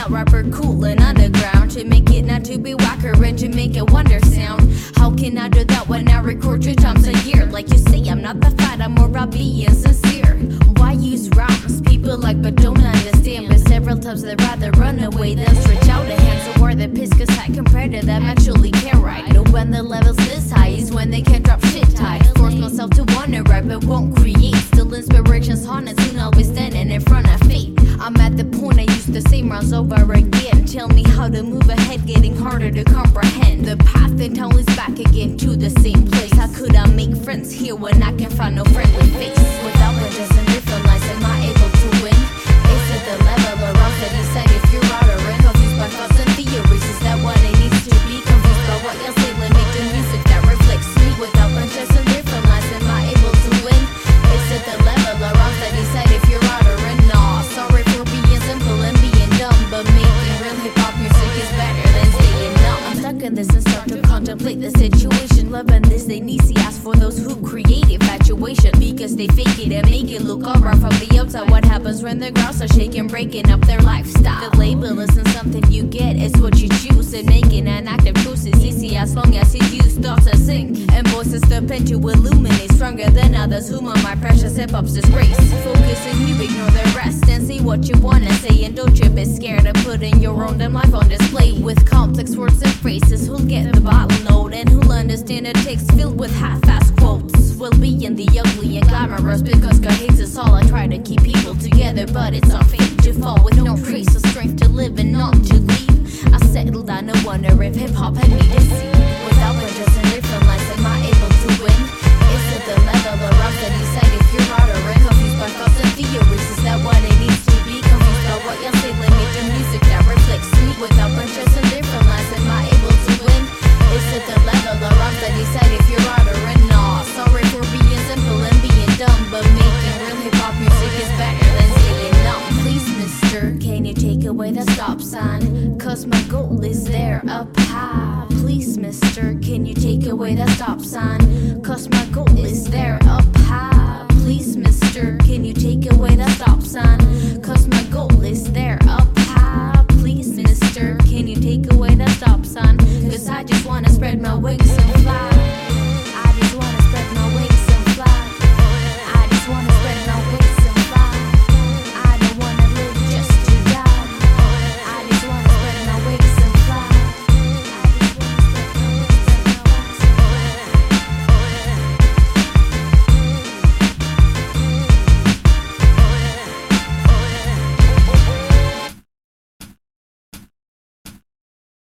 out rapper cool and underground, to make it not to be whacker and to make it wonder sound. How can I do that when I record 3 times a year? Like you say, I'm not the fight, I'm more about being sincere. Why use rhymes? People like but don't understand, but several times they'd rather run away than stretch out a hand. So where the piss, cause I compare to them actually can write. Know when the level's this high is when they can't drop shit tight. Force myself to wanna write but won't create. Still inspiration's haunted, soon I'll be standing in front of fate. I'm at the point I use the same rounds over again. Tell me how to move ahead, getting harder to comprehend. The path in town is back again to the same place. How could I make friends here when I can find no friendly face? Without bridges and different lies, am I able to win? Is it the level or off that decide if you're out or in? Confused by thoughts and theories, is that what it needs to be? Confused by what you're saying, make the music that reflects me. Without bridges and different lies, am I able to win? Is it the level or off that decide if you're out or in? Nah, sorry for being simple and being dumb, but making real hip-hop music is better than staying numb. I'm stuck in this and start to contemplate the situation. Loving this ain't easy, ask for those who create infatuation, because they fake it and make it look alright from the outside. What happens when the grounds are shaking, breaking up their lifestyle? The label isn't something you get, it's what you choose, and making an active choice is easy as long as you use thoughts to sink and voices step in to illuminate, stronger than others whom are my precious hip-hop's disgrace. Focus and you ignore the rest and see what you wanna say, and don't you be scared of putting your own damn life on display with complex words and phrases. Who'll get the bottle note and who'll understand a text filled with half-assed quotes? We'll be in the ugly and glamorous because God hates us all. I try to keep people together, but it's unfair to fall with no trace of strength to live and not to leave. I settled down and wonder if hip-hop had me deceived. Without bridges and different lies, am I able to win? Is it the level or off that decide if you're out or in? Confused by thoughts and theories, is that what it needs to be? Confused by what you're saying, make the music that reflects me. Without bridges and different lies, am I able to win? Is it the level or off that decide if you're out or in? Nah, sorry for being simple and being dumb, but making real hip-hop music is better than staying numb. Please, mister, can you take away the stop sign? Cause my goal is there up high. Please, mister, can you take away the stop sign? Cause my goal is there up high. Please, mister, can you take away the stop sign? Cause my goal is there up high. Please, mister, can you take away the stop sign? Cause I just wanna spread my wings and fly.